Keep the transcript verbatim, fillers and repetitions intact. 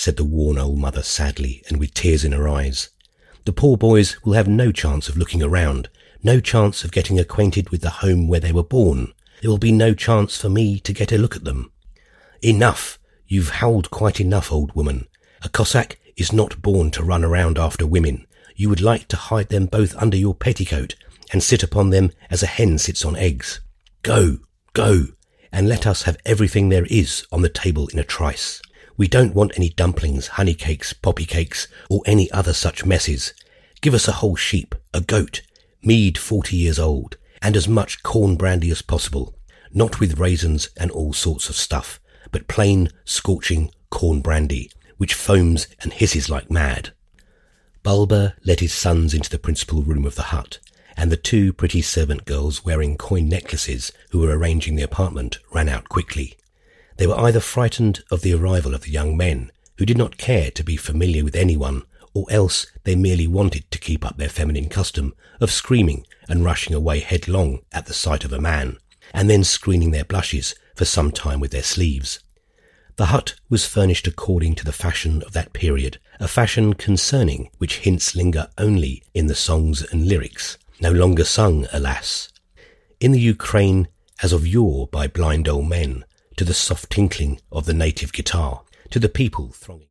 said the worn old mother sadly and with tears in her eyes. The poor boys will have no chance of looking around, no chance of getting acquainted with the home where they were born. There will be no chance for me to get a look at them. Enough! You've howled quite enough, old woman. A Cossack is not born to run around after women. You would like to hide them both under your petticoat and sit upon them as a hen sits on eggs. Go, go, and let us have everything there is on the table in a trice. We don't want any dumplings, honey cakes, poppy cakes, or any other such messes. Give us a whole sheep, a goat, mead forty years old, and as much corn brandy as possible, not with raisins and all sorts of stuff, but plain, scorching corn brandy, which foams and hisses like mad. Bulba led his sons into the principal room of the hut, and the two pretty servant girls wearing coin necklaces who were arranging the apartment ran out quickly. They were either frightened of the arrival of the young men, who did not care to be familiar with anyone, or else they merely wanted to keep up their feminine custom of screaming and rushing away headlong at the sight of a man, and then screening their blushes for some time with their sleeves. The hut was furnished according to the fashion of that period, a fashion concerning which hints linger only in the songs and lyrics, no longer sung, alas, in the Ukraine as of yore by blind old men, to the soft tinkling of the native guitar, to the people thronging.